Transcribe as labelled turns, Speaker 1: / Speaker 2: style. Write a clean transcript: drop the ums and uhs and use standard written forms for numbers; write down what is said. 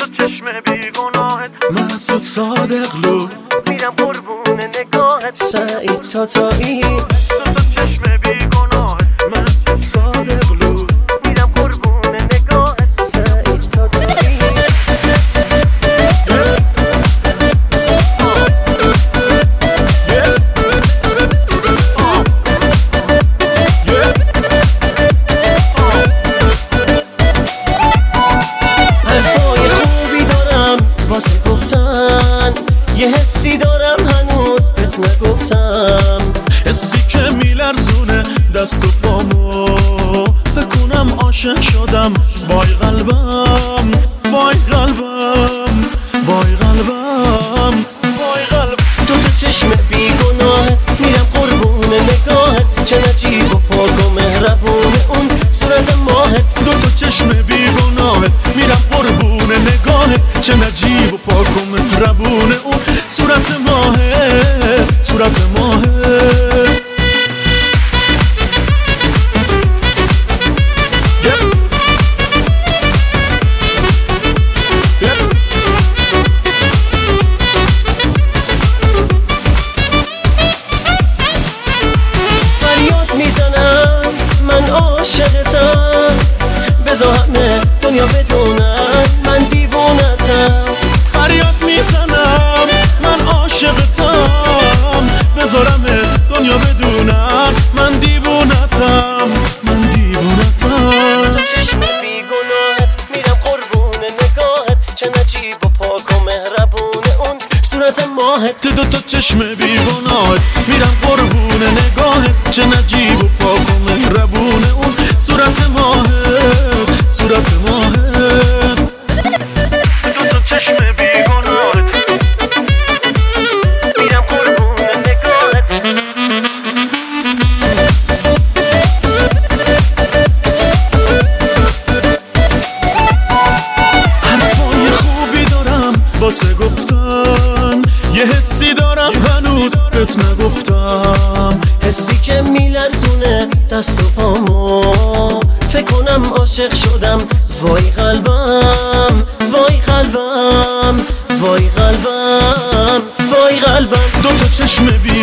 Speaker 1: چشم بیگناهت
Speaker 2: محسود صادقلو
Speaker 1: میرم قربون نگاهت
Speaker 3: سعید تاتایی
Speaker 1: دو تا چشم بیگناهت
Speaker 2: محسود صادقلو
Speaker 1: میرم قربون نگاهت
Speaker 3: سعید تاتایی حرفای خوبی دارم واسه گفتن، یه حسی دارم هنوز بهت نگفتم.
Speaker 2: حسی که میلرزونه دست و پامو، فکر کنم عاشق شدم. وای قلبم وای قلبم وای قلبم وای قلبم.
Speaker 3: تو چشم بیگناهت میرم قربون نگاهت، چه نجیب و پاک و مهربون اون صورت ماهت.
Speaker 2: دو تا چشم بیگناهت میرم قربون نگاهت، چه نجیب و پاک و مهربون اون صورت ماهت صورت ماهت.
Speaker 3: میزنم من عاشقتم، بذار همه دنیا بدونن من دیوونتم.
Speaker 2: فریاد میزنم من عاشقتم، بذارم دنیا بدونن من دیوونتم من دیوونتم.
Speaker 3: تو چشم بیگناهت میرم قربون نگاهت، چه نجیب و پاک و مهربون اون صورت ماهت.
Speaker 2: دو تا چشم بیگناهت میرم قربون نگاهت، چه نجیب و پاک و مهربون اون صورت ماهت صورت ماهت.
Speaker 1: دو تا چشم بیگناهت میرم قربون نگاهت
Speaker 2: حرفای خوبی دارم واسه گفتن، یه حسی دارم هنوز بهت نگفتم.
Speaker 3: حسی که میلرزونه دست و پامو، فکر کنم عاشق شدم. وای قلبم وای قلبم وای قلبم وای قلبم.
Speaker 2: دو تا چشم